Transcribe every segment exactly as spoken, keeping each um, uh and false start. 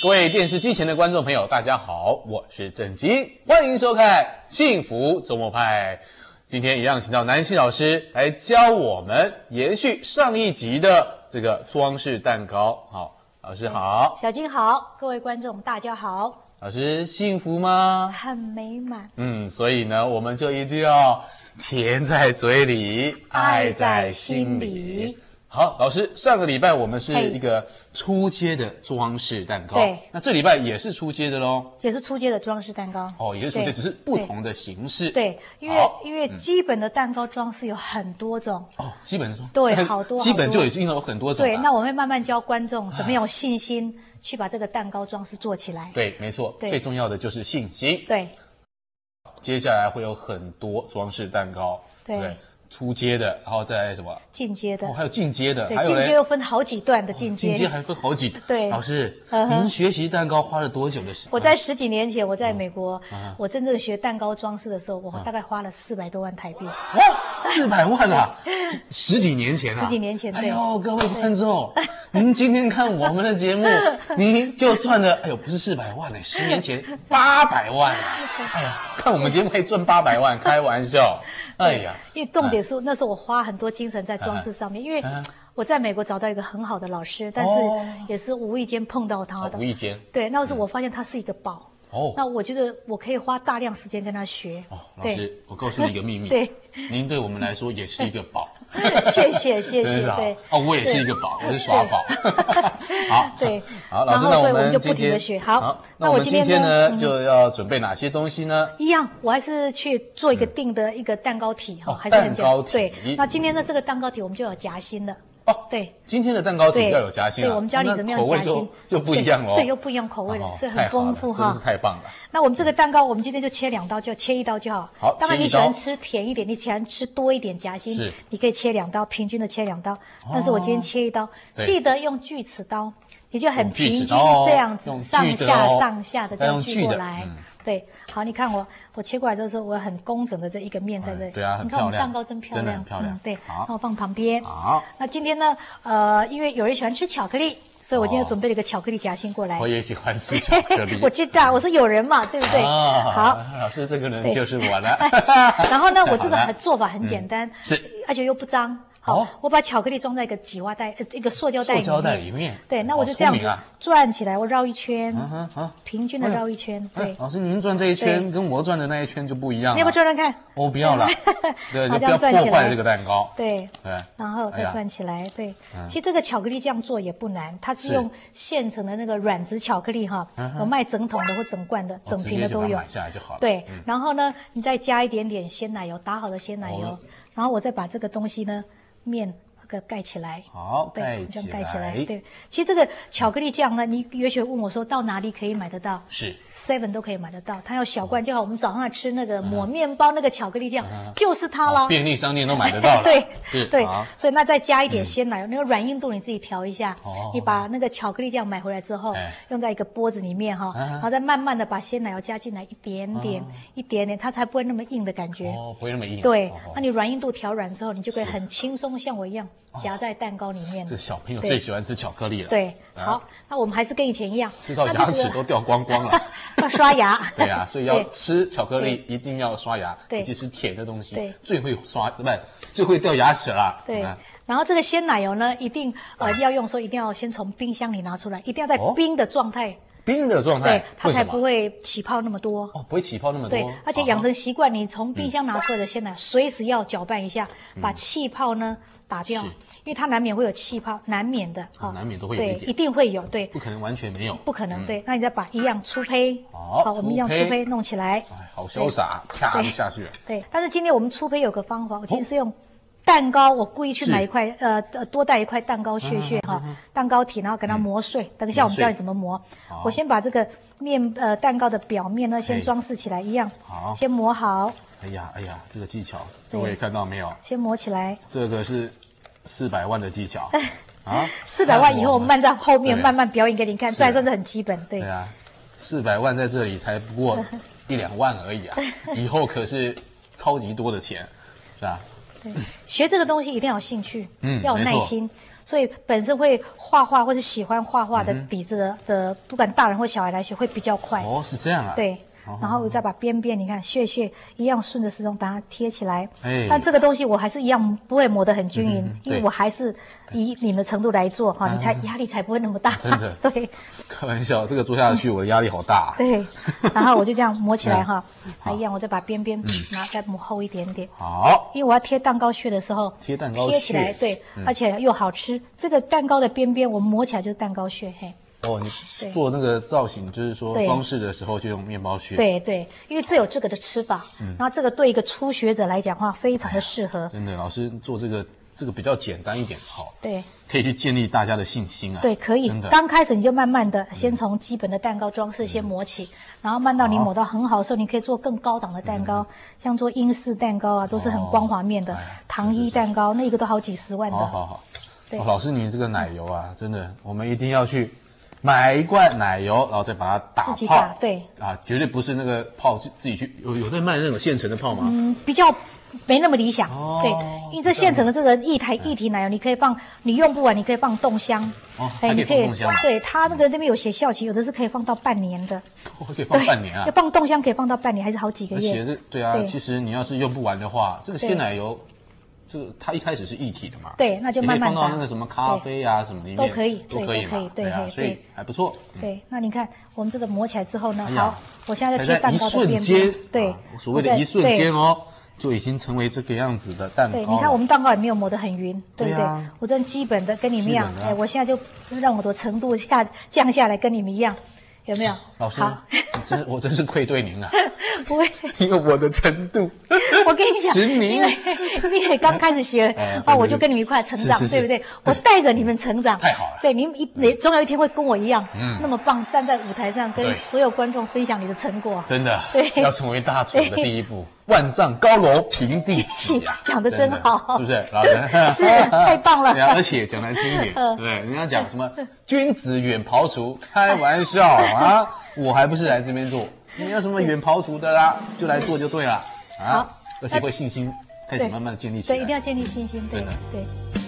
各位电视机前的观众朋友，大家好，我是郑基，欢迎收看《幸福周末派》。今天一样请到南希老师来教我们延续上一集的这个装饰蛋糕。好，老师好， 小金好，各位观众大家好。 老师幸福吗？ 很美满。 嗯，所以呢，我们就一定要甜在嘴里，爱在心里。好，老师，上个礼拜我们是一个初阶的装饰蛋糕， 对， 那这礼拜也是初阶的咯， 也是初阶的装饰蛋糕， 哦，也是初阶，只是不同的形式。 对，因为因为基本的蛋糕装饰有很多种， 哦，基本装对，好多， 基本就已经有很多种。 对，那我会慢慢教观众怎么有信心去把这个蛋糕装饰做起来。 对，没错，最重要的就是信心。 对， 接下来会有很多装饰蛋糕，对。初阶的，然后再来什么？ 进阶的， 哦，还有进阶的， 对， 还有进阶又分好几段的进阶， 进阶还分好几。 对， 老师，您学习蛋糕花了多久的时间？ 我在十几年前，我在美国，我真正学蛋糕装饰的时候，我大概花了四百多万台币。 哦，四百万啊！十几年前啊！ 十几年前， 哎呦，各位观众，您今天看我们的节目，您就赚了，哎呦，不是四百万哎，十年前八百万啊！哎呀，看我们节目可以赚八百万，开玩笑。哎呀， 因为重点是那时候我花很多精神在装饰上面，因为我在美国找到一个很好的老师，但是也是无意间碰到他的。 无意间。 对，那时候我发现他是一个宝。哦。那我觉得我可以花大量时间跟他学。 哦，老师，我告诉你一个秘密。 对。 您对我们来说也是一个宝。 谢谢谢谢。 对。哦，我也是一个宝，我是耍宝。好。 对。 好，老师，那我们就不停的学。好。 那我们今天呢就要准备哪些东西呢？ 一样，我还是去做一个定的一个蛋糕体哈，还是很简单。对。那今天的这个蛋糕体我们就有夹心了。哦，对， 今天的蛋糕体要有夹心啊， 对，我们教你怎么样夹心， 又不一样哦， 对，又不一样口味了，所以很丰富哈， 真是太棒了。 那我们这个蛋糕，我们今天就切两刀，就切一刀就好。 好， 当然你喜欢吃甜一点，你喜欢吃多一点夹心，是，你可以切两刀，平均的切两刀。但是我今天切一刀，记得用锯齿刀，你就很平均这样子，上下上下的这样锯过来。对，好，你看我我切过来之后，我很工整的这一个面在这里。 对啊， 你看我们蛋糕真漂亮， 真的很漂亮。 对，那我放旁边。 好， 那今天呢，呃，因为有人喜欢吃巧克力，所以我今天准备了一个巧克力夹心过来。 我也喜欢吃巧克力。 我知道，我是有人嘛，对不对？好， 老师这个人就是我了。 然后呢，我这个做法很简单， 是， 而且又不脏。好，我把巧克力装在一个挤花袋，呃，一个塑胶袋里面。 塑胶袋里面。 对，那我就这样子转起来，我绕一圈，平均的绕一圈。对， 老师，您转这一圈跟我转的那一圈就不一样了。 你要不要转转看？ 我不要了。对，就不要破坏这个蛋糕。 对对，然后再转起来。对，其实这个巧克力这样做也不难，它是用现成的那个软质巧克力哈，有卖整桶的或整罐的、整瓶的都有。 买下来就好了。 对，然后呢，你再加一点点鲜奶油，打好的鲜奶油，然后我再把这个东西呢。面给盖起来， 好， 对， 这样盖起来。对，其实这个巧克力酱呢，你也许问我说到哪里可以买得到？ 是 ，seven 都可以买得到。它有小罐就好，我们早上吃那个抹面包那个巧克力酱，就是它了。 便利商店都买得到了。 对， 是， 对。所以那再加一点鲜奶油，那个软硬度你自己调一下。哦。你把那个巧克力酱买回来之后，用在一个钵子里面哈，然后再慢慢的把鲜奶油加进来一点点，一点点，它才不会那么硬的感觉。 哦，不会那么硬。 对，那你软硬度调软之后，你就可以很轻松像我一样。夹在蛋糕里面， 这小朋友最喜欢吃巧克力了。 对，好，那我们还是跟以前一样， 吃到牙齿都掉光光了， 要刷牙。 对啊，所以要吃巧克力一定要刷牙，尤其是甜的东西，最会刷，不是最会掉牙齿啦。 对，然后这个鲜奶油呢，一定呃要用的时候一定要先从冰箱里拿出来，一定要在冰的状态。 冰的状态， 对，它才不会起泡那么多。 哦，不会起泡那么多。 对，而且养成习惯，你从冰箱拿出来的鲜奶，随时要搅拌一下，把气泡呢打掉，因为它难免会有气泡，难免的。 哦，难免都会有一点。 对，一定会有，对。 不可能完全没有。 不可能，对。那你再把一样粗胚，好，我们一样粗胚弄起来。 哎，好潇洒，啪就下去了。 对，但是今天我们粗胚有个方法，我今天是用。蛋糕，我故意去买一块，呃呃，多带一块蛋糕屑屑哈，蛋糕体，然后给它磨碎。等一下我们教你怎么磨。我先把这个面，呃，蛋糕的表面呢，先装饰起来，一样。好。先磨好。 哎呀哎呀，这个技巧，各位看到没有？ 先磨起来。 这个是四百万的技巧啊！四百万以后我们慢在后面慢慢表演给你看，这还算是很基本。对。 对啊，四百万在这里才不过一两万而已啊，以后可是超级多的钱，是吧？ 对，学这个东西一定要有兴趣，嗯，要有耐心。 所以本身会画画或是喜欢画画的底子的，的不管大人或小孩来学会比较快。 哦，是这样啊。 对。然后我再把边边，你看屑屑一样顺着时钟把它贴起来。 哎， 但这个东西我还是一样不会磨得很均匀，嗯、因为我还是以你们的程度来做哈，你才压力才不会那么大。 真的， 对。 开玩笑，这个做下去我的压力好大。 对，然后我就这样磨起来哈，还一样，我再把边边拿再磨厚一点点。 好， 因为我要贴蛋糕屑的时候， 贴蛋糕屑贴起来，对，而且又好吃。这个蛋糕的边边我们磨起来就是蛋糕屑，嘿。 哦，你做那个造型，就是说装饰的时候就用面包屑。 对对，因为这有这个的吃法，嗯，然后这个对一个初学者来讲的话，非常的适合。 真的，老师做这个这个比较简单一点，好， 对， 可以去建立大家的信心啊。 对，可以。刚开始你就慢慢的先从基本的蛋糕装饰先磨起，然后慢到你磨到很好的时候，你可以做更高档的蛋糕，像做英式蛋糕啊，都是很光滑面的。糖衣蛋糕那一个都好几十万的。 好好好，对，老师你这个奶油啊，真的，我们一定要去。买一罐奶油，然后再把它打泡， 自己打，对啊，绝对不是那个泡自自己去有有在卖那种现成的泡吗？ 嗯，比较没那么理想，哦、对，因为这现成的这个一台一体奶油，你可以放，你用不完，你可以放冻箱， 哦，还可以放冻箱， 对，它那个那边有写效期，有的是可以放到半年的， 哦，可以放半年啊， 要放冻箱可以放到半年，还是好几个月？ 而且这对啊，其实你要是用不完的话，这个鲜奶油。这个它一开始是一体的嘛， 对，那就慢慢放到那个什么咖啡啊什么里面都可以， 都可以嘛，对啊，所以还不错。 对，那你看我们这个磨起来之后呢，好，我现在在贴蛋糕的边边， 对， 所谓的一瞬间哦，就已经成为这个样子的蛋糕。 对，你看我们蛋糕也没有磨得很匀，对不对？我这基本的跟你们一样，哎，我现在就让我的程度下降下来，跟你们一样。有没有？ 老师，真我真是愧对您了。 不会， 因为我的程度， 我跟你讲， 十名， 因为你也刚开始学，哦，我就跟你们一块成长，对不对？我带着你们成长， 太好了。 对，你们一总有一天会跟我一样，那么棒，站在舞台上跟所有观众分享你的成果。 真的，对，要成为大厨的第一步，万丈高楼平地起啊！ 讲得真好， 是不是？老师是太棒了。 而且讲难听一点，对，人家讲什么君子远庖厨，开玩笑啊！我还不是来这边做，你要什么远庖厨的啦，就来做就对了啊！而且会信心开始慢慢的建立起来， 对，一定要建立信心，对对。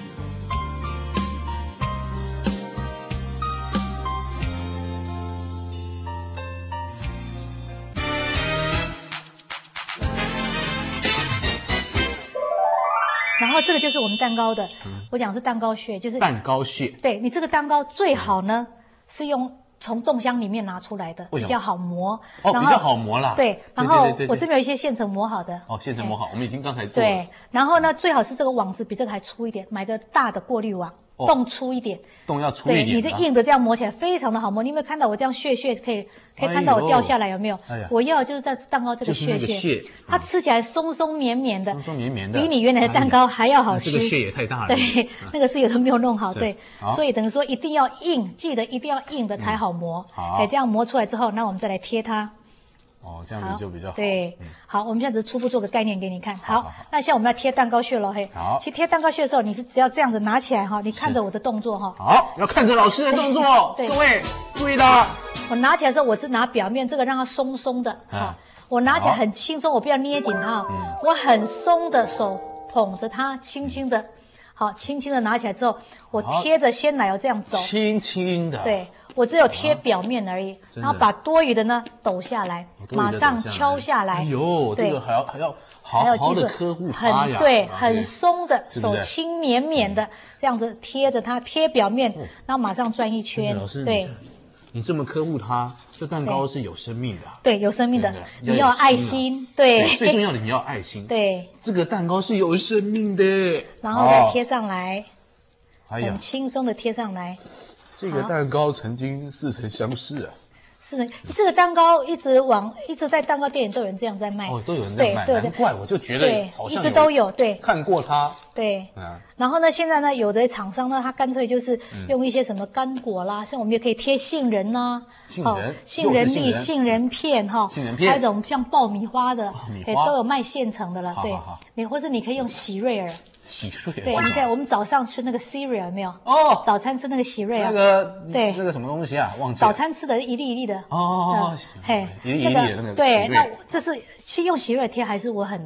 然后这个就是我们蛋糕的，我讲是蛋糕屑，就是蛋糕屑。 对你这个蛋糕最好呢是用从冻箱里面拿出来的，比较好磨。 哦，比较好磨啦。 对，然后我这边有一些现成磨好的。 哦，现成磨好，我们已经刚才做了。 对，然后呢，最好是这个网子比这个还粗一点，买个大的过滤网。洞粗一点， 洞要粗一点。 对，你这硬的这样磨起来非常的好磨。你有没有看到我这样屑屑可以可以看到我掉下来有没有？哎呀，我要就是在蛋糕这个屑屑，它吃起来松松绵绵的， 松松绵绵的， 比你原来的蛋糕还要好吃。 这个屑也太大了。 对，那个是有的没有弄好，对，所以等于说一定要硬，记得一定要硬的才好磨。哎，这样磨出来之后，那我们再来贴它。 哦，这样子就比较好。 对，好，我们现在只是初步做个概念给你看。好，那现在我们要贴蛋糕屑咯，嘿。 好， 其实贴蛋糕屑的时候，你是只要这样子拿起来哈，你看着我的动作哈。 好，要看着老师的动作。对，各位注意啦。 我拿起来的时候，我是拿表面这个让它松松的哈。我拿起来很轻松，我不要捏紧它，我很松的手捧着它，轻轻的，好，轻轻的拿起来之后，我贴着鲜奶油这样走。 轻轻的。 对。我只有贴表面而已，然后把多余的呢抖下来，马上敲下来。 哎呦，这个还要还要好好的呵护它呀， 对，很松的，手轻绵绵的这样子贴着它，贴表面，然后马上转一圈。 老师，对，你这么呵护它，这蛋糕是有生命的。 对，有生命的，你要爱心，对， 最重要的你要爱心。 对， 这个蛋糕是有生命的， 然后再贴上来，很轻松的贴上来。 这个蛋糕曾经似曾相识啊！ 是的，这个蛋糕一直往一直在蛋糕店里都有人这样在卖， 哦，都有人在卖，难怪我就觉得好像一直都有，对， 看过它， 对，嗯。然后呢，现在呢，有的厂商呢，他干脆就是用一些什么干果啦，像我们也可以贴杏仁呐， 杏仁、 杏仁粒、杏仁片哈， 杏仁片， 还有一种像爆米花的，也都有卖现成的了，对，你或是你可以用喜瑞尔。 喜瑞尔， 对，你看我们早上吃那个 cereal 有没有？哦，早餐吃那个喜瑞尔， 那个对，那个什么东西啊？忘记了。 早餐吃的一粒一粒的。 哦， 嘿， 一粒一粒的那个。 对，那这是先用喜瑞尔贴，还是我很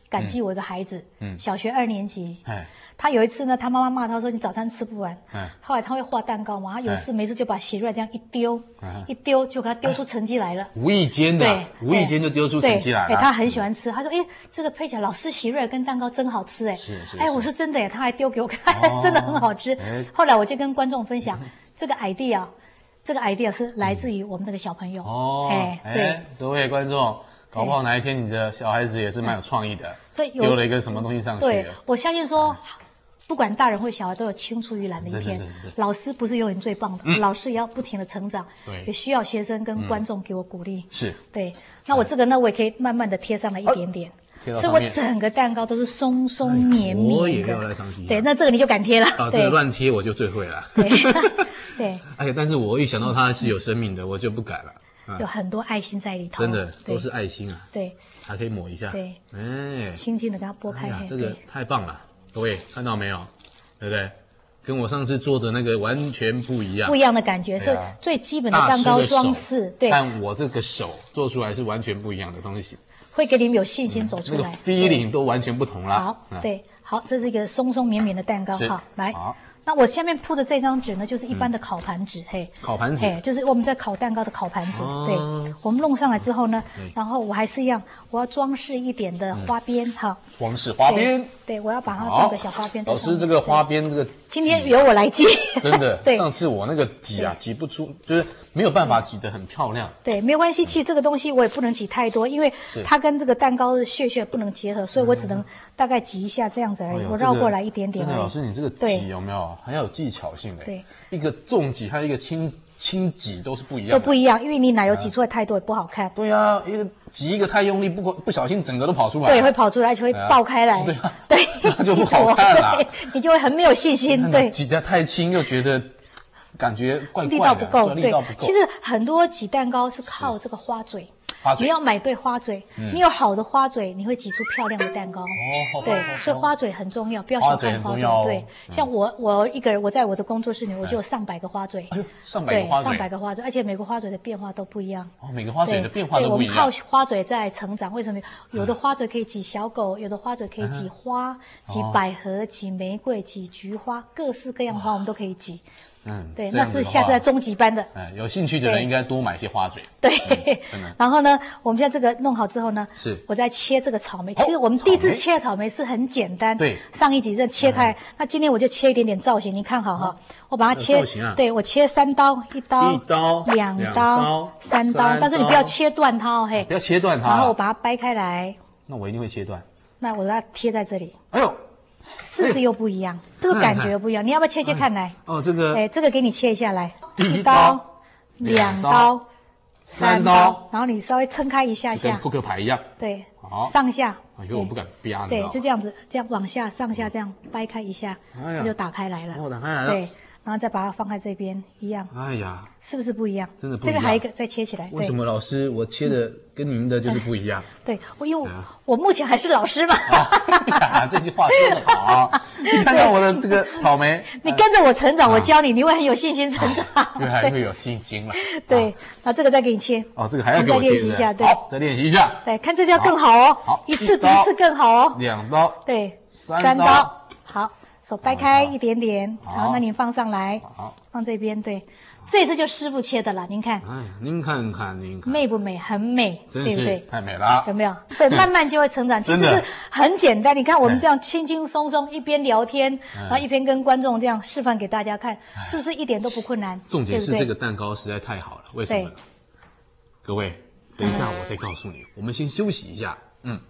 感激我一个孩子，嗯，小学二年级， 哎， 他有一次呢，他妈妈骂他说你早餐吃不完， 哎， 后来他会画蛋糕嘛，他有事没事就把喜瑞这样一丢， 哎， 一丢就给他丢出成绩来了， 无意间的， 对， 无意间就丢出成绩来了。 哎，他很喜欢吃，他说，哎，这个配起来老师喜瑞跟蛋糕真好吃，哎， 是是， 哎，我说真的耶，他还丢给我看，真的很好吃。后来我就跟观众分享这个 idea， 这个 idea 是来自于我们那个小朋友。 哦，哎，对，各位观众。搞不好哪一天你的小孩子也是蛮有创意的，对，丢了一个什么东西上去。 对，我相信说，不管大人或小孩都有青出于蓝的一天。老师不是永远最棒的，老师也要不停的成长，对，也需要学生跟观众给我鼓励。 是， 对。那我这个呢，我也可以慢慢的贴上来一点点，所以我整个蛋糕都是松松绵绵的。 我也要来上去。 对，那这个你就敢贴了。 啊，这个乱贴我就最会了。 对，对。 而且，但是我一想到它是有生命的，我就不敢了。 有很多爱心在里头， 真的都是爱心啊！ 对， 还可以抹一下， 对， 哎， 轻轻的给它拨开， 这个太棒了，各位看到没有？对不对？跟我上次做的那个完全不一样， 不一样的感觉，所以最基本的蛋糕装饰，对， 但我这个手做出来是完全不一样的东西， 会给你们有信心走出来，那个 feeling 都完全不同啦。 好，对，好，这是一个松松绵绵的蛋糕，好，来。 好。 那我下面铺的这张纸呢，就是一般的烤盘纸，嘿， 烤盘纸， 嘿，就是我们在烤蛋糕的烤盘子。对，我们弄上来之后呢，然后我还是一样，我要装饰一点的花边，哈， 装饰花边， 对，我要把它弄个小花边。 老师，这个花边这个今天由我来挤， 真的，上次我那个挤啊，挤不出，就是没有办法挤得很漂亮。 对，没有关系，其实这个东西我也不能挤太多，因为它跟这个蛋糕的屑屑不能结合，所以我只能大概挤一下这样子而已，我绕过来一点点。 真的，老师，你这个挤有没有？还要有技巧性的，对，一个重挤还有一个轻轻挤都是不一样的， 都不一样，因为你奶油挤出来太多也不好看。 对啊，一个挤一个太用力，不不小心整个都跑出来， 对，会跑出来，而且会爆开来， 对啊， 对， 那就不好看了， 你就会很没有信心，对， 挤得太轻又觉得感觉怪怪的， 力道不够， 力道不够。 其实很多挤蛋糕是靠这个花嘴。你要买对花嘴，你有好的花嘴，你会挤出漂亮的蛋糕。哦，对，所以花嘴很重要，不要小看花嘴。对，像我，我一个人，我在我的工作室里，我就有上百个花嘴。 哎呦，上百个花嘴， 上百个花嘴，而且每个花嘴的变化都不一样。 哦，每个花嘴的变化都不一样。 我们靠花嘴在成长，为什么？有的花嘴可以挤小狗，有的花嘴可以挤花，挤百合，挤玫瑰，挤菊花，各式各样的花我们都可以挤。嗯，对，那是下次在中级班的。 哎，有兴趣的人应该多买些花嘴。 对，然后呢，我们现在这个弄好之后呢， 是我在切这个草莓。其实我们第一次切的草莓是很简单， 对， 上一集是切开，那今天我就切一点点造型，你看好哈，我把它切，对我切三刀，一刀， 一刀， 两刀，三刀，但是你不要切断它哦，嘿， 不要切断它。 然后我把它掰开来， 那我一定会切断。 那我把它贴在这里。 哎呦！ 是不是又不一样？这个感觉不一样，你要不要切切看来？ 哦，这个， 哎，这个给你切一下来，一刀、两刀、三刀，然后你稍微撑开一下下， 跟扑克牌一样。 对，上下。 哎呦，我不敢啪。 对，就这样子，这样往下、上下这样掰开一下，它就打开来了。 哦，打开来了。 对。然后再把它放在这边一样， 哎呀， 是不是不一样？ 真的不一样。 这边还有一个再切起来。 为什么老师我切的跟您的就是不一样？ 对，我因为我目前还是老师嘛。 这句话说得好，你看看我的这个草莓， 你跟着我成长，我教你，你会很有信心成长， 对，还会有信心了。 对，那这个再给你切。 哦，这个还要给我切。 再练习一下，对， 好，再练习一下。 对，看这家更好哦。 好， 一次比一次更好哦。 两刀。 对， 三刀。 好。手掰开一点点，好，那您放上来，好，放这边，对，这次就师傅切的了，您看， 哎，您看看，您看， 美不美？很美， 真是对不对？ 太美了， 有没有？对，慢慢就会成长，其实是很简单。你看我们这样轻轻松松，一边聊天，然后一边跟观众这样示范给大家看，是不是一点都不困难？ 重点是这个蛋糕实在太好了，为什么呢？各位，等一下我再告诉你，我们先休息一下，嗯。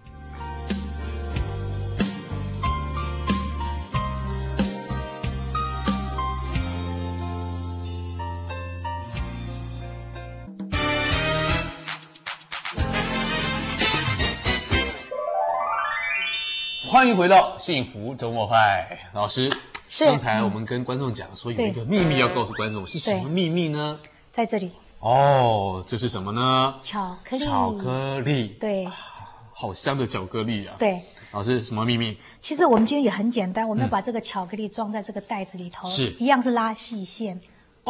欢迎回到幸福周末派，老师。是刚才我们跟观众讲说有一个秘密要告诉观众，是什么秘密呢？ 在这里。 哦，这是什么呢？ 巧克力。 巧克力。 对。 好香的巧克力啊！ 对。 老师，什么秘密？ 其实我们今天也很简单，我们要把这个巧克力装在这个袋子里头， 是一样是拉细线。 哦，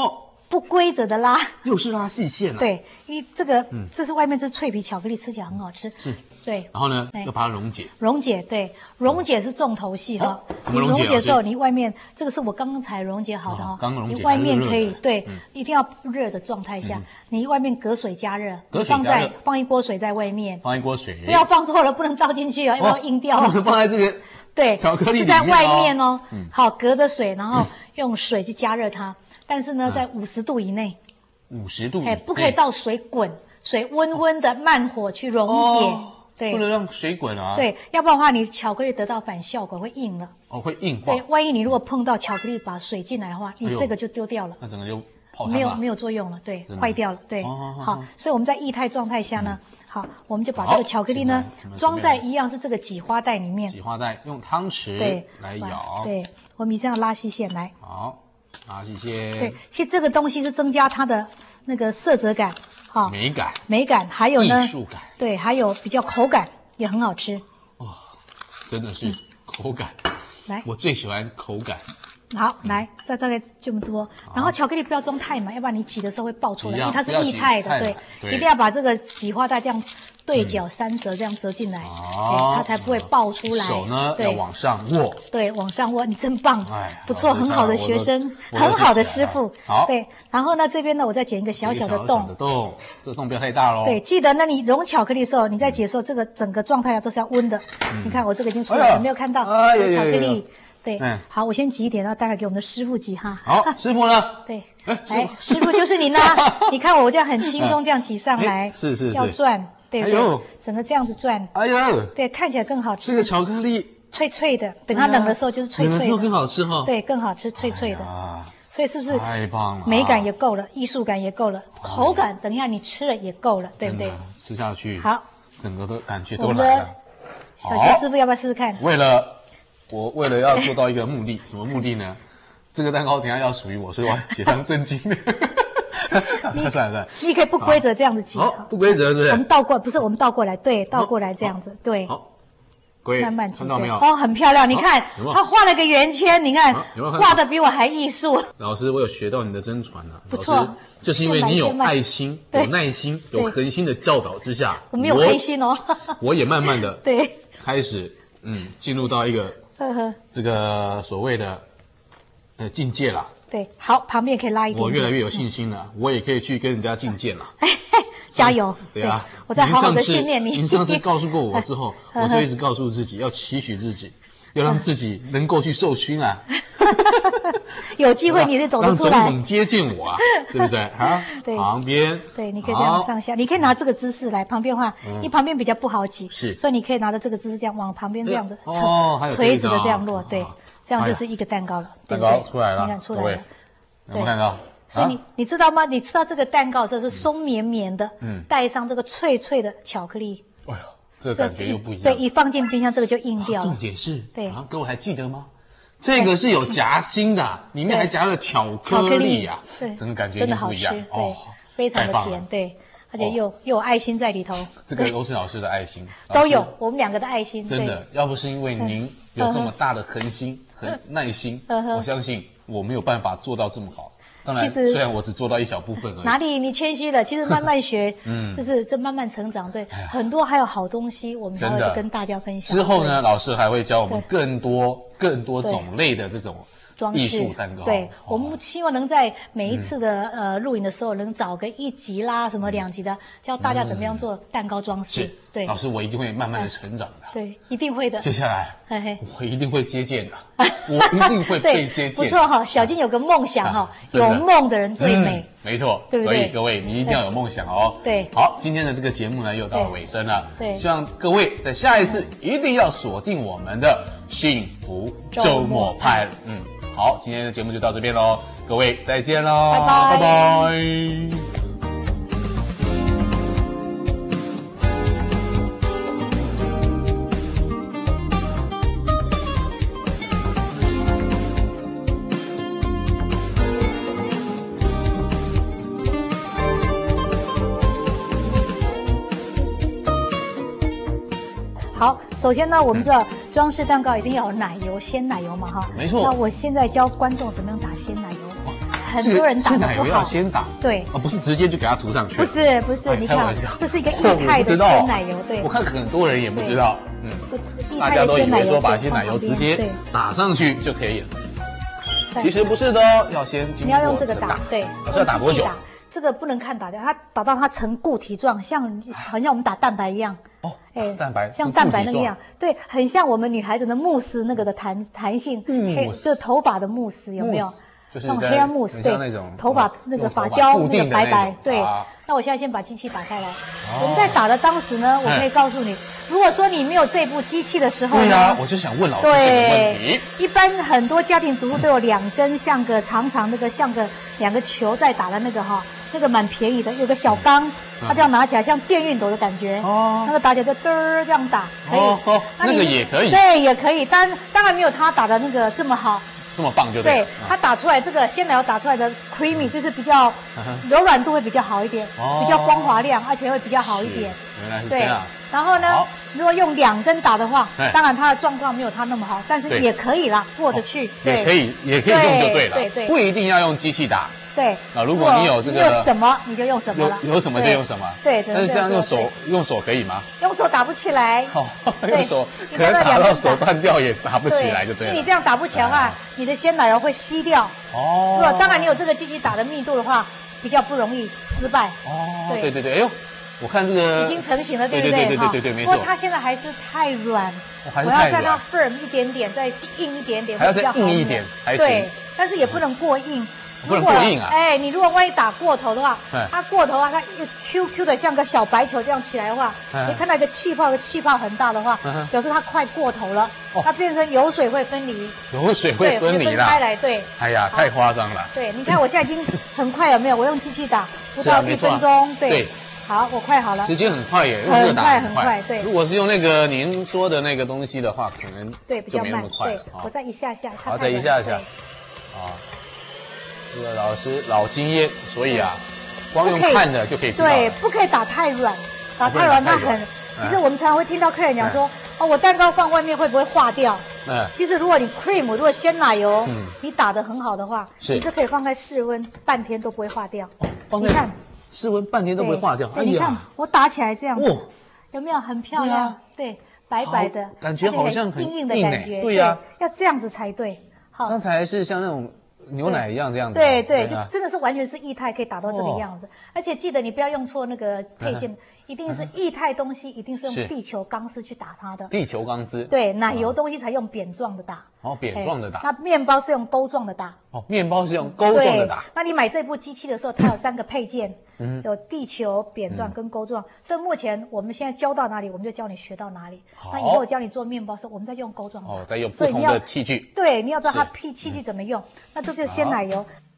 不规则的拉， 又是拉细线了。 对，因为这个，嗯，这是外面是脆皮巧克力，吃起来很好吃。 是， 对。 然后呢，要把它溶解。 溶解，对，溶解是重头戏哈。 怎么溶解？ 溶解的时候，你外面这个是我刚刚才溶解好的哈。 刚溶解。 你外面可以对，一定要热的状态下，你外面隔水加热， 隔水加热， 放一锅水在外面， 放一锅水， 不要放错了，不能倒进去啊，要不然硬掉。 不能放在这个对巧克力是在外面哦。好，隔着水，然后用水去加热它，但是呢，在五十度以内。 五十度， 哎，不可以到水滚，水温温的慢火去溶解，对， 不能让水滚啊， 对，要不然的话，你巧克力得到反效果，会硬了， 哦，会硬化， 对，万一你如果碰到巧克力把水进来的话，你这个就丢掉了， 那整个就泡汤了， 没有没有作用了，对，坏掉了，对，好，所以我们在液态状态下呢，好，我们就把这个巧克力呢装在一样是这个挤花袋里面， 挤花袋用汤匙对来舀， 对，我们这样拉细线来， 好。拉细线， 对，其实这个东西是增加它的那个色泽感，哈， 美感， 美感，还有呢， 艺术感， 对，还有比较口感也很好吃， 哇，真的是口感， 来， 我最喜欢口感。 好，来，再大概这么多，然后巧克力不要装太满，要不然你挤的时候会爆出来，因为它是液态的，对，一定要把这个挤花袋这样对角三折，这样折进来，对，它才不会爆出来。 手呢要往上握， 对，往上握，你真棒，不错，很好的学生，很好的师傅。 好， 对，然后呢，这边呢，我再剪一个小小的洞， 小的洞，这个洞不要太大喽。 对，记得，那你融巧克力的时候，你在解的时候，这个整个状态啊都是要温的。你看我这个已经出来了，没有看到有巧克力。对，好，我先挤一点，然后待会给我们的师傅挤哈。 好，师傅呢？ 对，来，师傅就是你呢。你看我这样很轻松，这样挤上来， 是是是， 要转，对不对？整个这样子转， 哎呦， 对，看起来更好吃。 这个巧克力脆脆的，等它冷的时候就是脆脆的，冷的时候更好吃哈。 对，更好吃，脆脆的。啊，所以是不是太棒了？ 美感也够了，艺术感也够了，口感等一下你吃了也够了，对不对？ 吃下去， 好， 整个的感觉都来了。 小杰师傅要不要试试看？ 为了。我为了要做到一个目的，什么目的呢？这个蛋糕等一下要属于我，所以我要写上真经。算了算了， 你可以不规则这样子挤， 好，不规则对不对？ 我们倒过，不是我们倒过来，对，倒过来这样子，对。 好，各位慢慢挤， 看到没有？ 哦，很漂亮，你看，他画了个圆圈，你看，画的比我还艺术。 老师，我有学到你的真传啊， 不错， 就是因为你有爱心、有耐心、有恒心的教导之下， 我没有黑心哦， 我也慢慢的对开始嗯进入到一个。呵呵，这个所谓的呃境界啦， 对，好，旁边可以拉一点。 我越来越有信心了，我也可以去跟人家竞剑了。 加油！ 对啊， 我在好好的训练你。 您上次告诉过我之后，我就一直告诉自己要期许自己，要让自己能够去受勋啊。 有机会你就走得出来， 让总统接近我啊，对不对啊？ 对， 旁边对，你可以这样上下，你可以拿这个姿势来。旁边的话，因为旁边比较不好挤， 是， 所以你可以拿着这个姿势这样往旁边这样子， 哦， 垂直的这样落，对，这样就是一个蛋糕了， 蛋糕出来了， 你看出来了， 有没有看到？ 所以你你知道吗？你吃到这个蛋糕的时候是松绵绵的，嗯，带上这个脆脆的巧克力， 哎呦，这感觉又不一样。 对，一放进冰箱，这个就硬掉了。 重点是， 对， 啊，各位还记得吗？这个是有夹心的，里面还夹了巧克力呀， 对， 整个感觉不一样哦，非常的甜，对，而且又又有爱心在里头。 这个都是老师的爱心， 都有我们两个的爱心。 真的，要不是因为您有这么大的恒心和耐心，我相信我没有办法做到这么好。当然，虽然我只做到一小部分而已。 哪里你谦虚了？其实慢慢学，嗯，就是这慢慢成长，对，很多还有好东西，我们才会跟大家分享。 之后呢，老师还会教我们更多、更多种类的这种艺术蛋糕。 对，我们希望能在每一次的呃录影的时候，能找个一集啦，什么两集的，教大家怎么样做蛋糕装饰。对， 老师，我一定会慢慢的成长的。 对，一定会的。 接下来，我一定会接见的，我一定会被接见。 不错哈，小金有个梦想哈，有梦的人最美。 没错，对不对？所以各位，你一定要有梦想哦。 对。 好，今天的这个节目呢，又到了尾声了。对。希望各位在下一次一定要锁定我们的幸福周末派。嗯，好，今天的节目就到这边喽，各位再见喽， 拜拜， 拜拜。 好，首先呢，我们知道装饰蛋糕一定要有奶油，鲜奶油嘛，哈。 没错。 那我现在教观众怎么样打鲜奶油， 很多人打的不好。 鲜奶油要先打， 对， 而不是直接就给它涂上去。 不是不是，你看，这是一个液态的鲜奶油，对。 我看很多人也不知道，嗯，大家都以为说把鲜奶油直接打上去就可以了。其实不是的哦，要先经过。 你要用这个打，对， 是要打多久？ 这个不能看打掉，它打到它成固体状，像好像我们打蛋白一样。 哦，哎，蛋白像蛋白那个样，对，很像我们女孩子的慕斯那个的弹弹性，黑就头发的慕斯有没有？ 就是那种黑暗慕斯，对，头发那个发胶那个白白，对。那我现在先把机器打开来，我们在打的当时呢，我可以告诉你，如果说你没有这部机器的时候呢， 对啊，我就想问老师这个问题。 一般很多家庭主妇都有两根像个长长那个像个两个球在打的那个哈。那个蛮便宜的，有个小缸，它这样拿起来像电熨斗的感觉。哦，那个打起来就嘚儿这样打，可以。 哦，那个也可以。 对，也可以，当当然没有它打的那个这么好。 这么棒就对。 对，它打出来这个鲜奶油打出来的 creamy 就是比较柔软度会比较好一点，比较光滑亮，而且会比较好一点。 原来是这样。 然后呢，如果用两根打的话，当然它的状况没有它那么好，但是也可以啦，过得去。 也可以，也可以用就对了。对对，不一定要用机器打。 对， 啊，如果你有这个， 你有什么你就用什么了， 有有什么就用什么。 对， 但是这样用手用手可以吗？ 用手打不起来。 好，用手可能打到手断掉也打不起来，就对了。 你这样打不起来的话，你的鲜奶油会吸掉。哦。如果当然你有这个机器打的密度的话，比较不容易失败。 哦，对对对，哎呦，我看这个已经成型了，对不对？ 对对对对对，没错。 不过它现在还是太软，我要再让 firm 一点点，再硬一点点， 还要再硬一点才行。 对，但是也不能过硬。 不能过硬啊！ 哎，你如果万一打过头的话，它过头啊，它一 Q Q 的像个小白球这样起来的话，你看到一个气泡，一个气泡很大的话，表示它快过头了，它变成油水会分离， 油水会分离啦， 开来，对。 哎呀，太夸张了。 对，你看我现在已经很快，有没有？我用机器打不到一分钟，对。好，我快好了。 时间很快耶，用这个打很快。对，如果是用那个您说的那个东西的话，可能对比较慢。对，我再一下下，好，再一下下，啊。 这个老师老经验，所以啊，光用看的就可以知道。 对，不可以打太软，打太软它很。其实我们常常会听到客人讲说，哦，我蛋糕放外面会不会化掉？嗯。其实如果你 cream 如果鲜奶油，你打得很好的话，你是可以放在室温半天都不会化掉。 放在室温半天都不会化掉。 你看我打起来这样子，有没有很漂亮？对，白白的， 感觉好像很硬硬的感觉。 对呀， 要这样子才对。好， 刚才是像那种。牛奶一样这样子， 对对，就真的是完全是液态，可以打到这个样子。而且记得你不要用错那个配件，一定是液态东西，一定是用地球钢丝去打它的。 地球钢丝。对， 奶油东西才用扁状的打。 哦，扁状的打。 那面包是用钩状的打。 哦，面包是用钩状的打。 那你买这部机器的时候，它有三个配件，有地球、扁状跟钩状。所以目前我们现在教到哪里，我们就教你学到哪里。那以后教你做面包的时候，我们再用钩状打。 哦，再用不同的器具。 对，你要知道它器器具怎么用。那这就是鲜奶油。